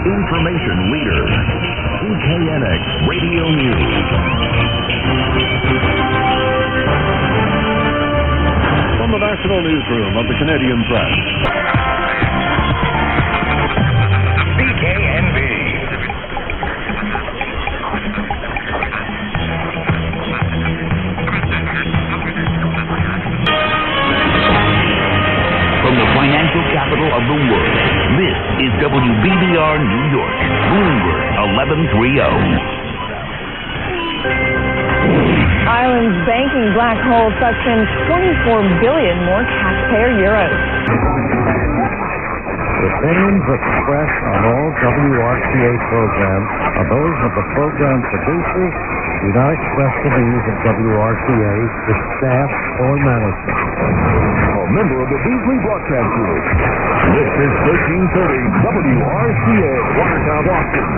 information leader, CKNX Radio News. From the National Newsroom of the Canadian Press. CKNB. From the financial capital of the world, this is WBBR New York, Bloomberg 1130. Ireland's banking black hole sucks in 24 billion more taxpayer euros. The opinions expressed on all WRCA programs are those of the program producers, do not express the views of WRCA, its staff, or management. A member of the Beasley Broadcast Group. This is 1330 WRCA, Watertown, Boston.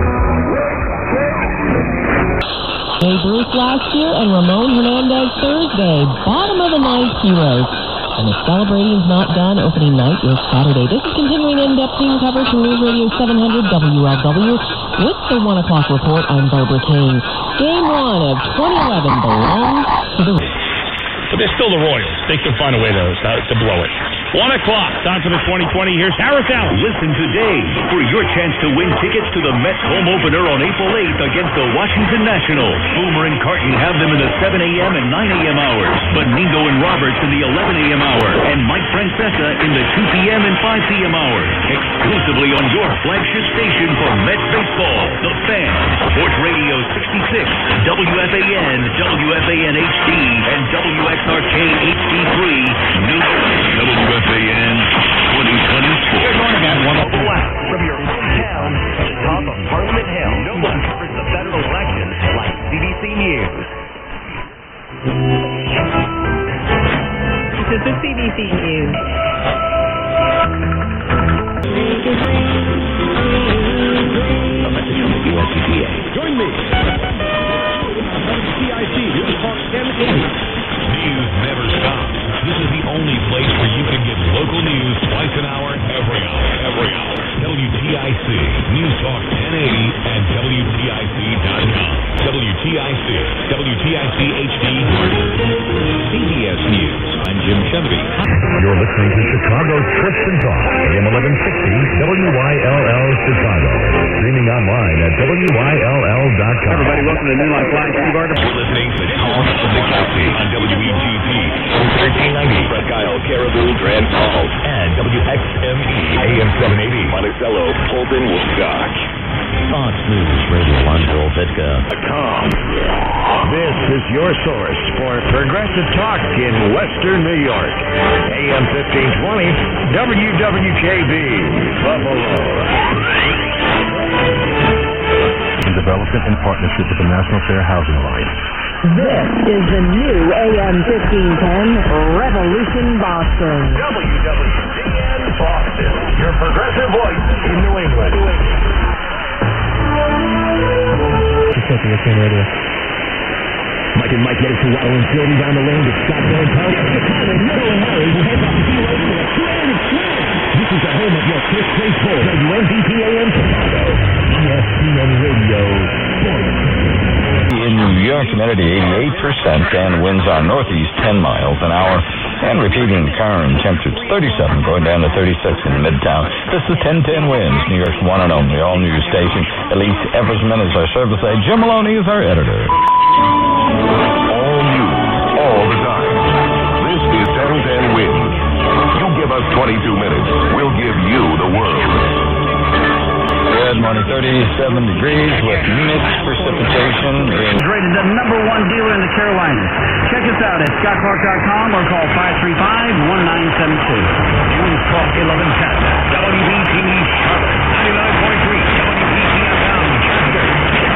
Babe Ruth last year and Ramon Hernandez Thursday, bottom of the ninth heroes. And the celebrating's not done. Opening night is Saturday. This is continuing in-depth team coverage from News Radio 700 WLW. With the 1 o'clock report, I'm Barbara King. Game 1 of 2011 belongs to the... But they're still the Royals. They can find a way to blow it. 1 o'clock, time for the 2020. Here's Harris Allen. Listen today for your chance to win tickets to the Mets home opener on April 8th against the Washington Nationals. Boomer and Carton have them in the 7 a.m. and 9 a.m. hours. Benigno and Roberts in the 11 a.m. hour. And Mike Francesa in the 2 p.m. and 5 p.m. hours. Exclusively on your flagship station for Mets baseball. The Fan. Sports Radio 66, WFAN, WFAN HD, and WXRK HD3. New WFAN 2024. You're going to get one of the From your hometown to the top of Parliament Hill, no one covers the federal election like CBC News. This is the CBC News. A message from the U.S. EPA. Join me. CIC News Talk 1080. News never stops. This is the only place where you can get local news twice an hour, every hour. WTIC, News Talk 1080, and WTIC.com. WTIC, WTIC HD, CBS News. I'm Jim Chevy. You're listening to Chicago Tristan Talk, AM 1160, WYLL Chicago. Streaming online at WYLL.com. Everybody, welcome to New Life Live. Steve Arter. We're listening to Talk of the County on WEGT, 1390, Presque Isle, Caribou, Grand Falls, and WXME, AM 780, Monticello, Fulton, Woodstock. Fox News Radio, I'm Joel Pitka. This is your source for progressive talk in Western New York. AM 1520, WWKB, Buffalo. Development in partnership with the National Fair Housing Alliance. This is the new AM 1510 Revolution Boston. WWDN Boston, your progressive voice in New England. Mike and Mike getting to Waddle and Sylvie down the lane to Scott Van Pelt. Tyler, Middle, and Harry will head off the field for a two-handed slam. This is the home of your Chris Baseball. WMVP AM Chicago. ESPN Radio. In New York, humidity 88%, and winds are northeast 10 miles an hour. And repeating current temperatures 37, going down to 36 in Midtown. This is 1010 Winds, New York's one and only all-news station. Elise Eversman is our service aide. Jim Maloney is our editor. All news, all the time. This is 1010 Winds. You give us 22 minutes, we'll give you the world. Good morning, 37 degrees with mixed precipitation. Rated the #1 dealer in the Carolinas. Check us out at scottpark.com or call 535-1972. News Talk 1110, WBTV Charlotte, 99.3, WBTFM Chester.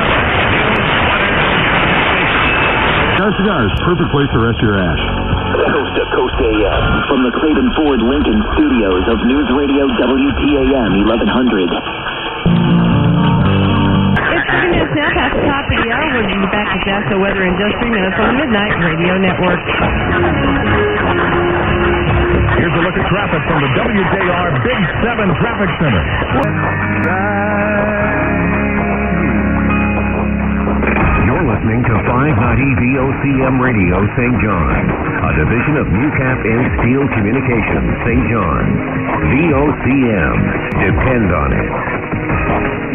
Star Cigars, perfect place to rest your ash. Coast to Coast AM from the Clayton Ford Lincoln Studios of News Radio WTAM 1100. It's now past the top of the hour. We'll be back with JASA Weather and Just 3 minutes on the Midnight Radio Network. Here's a look at traffic from the WJR Big 7 Traffic Center. You're listening to 590 VOCM Radio St. John's, a division of Newcap and Steel Communications St. John's. VOCM. Depend on it.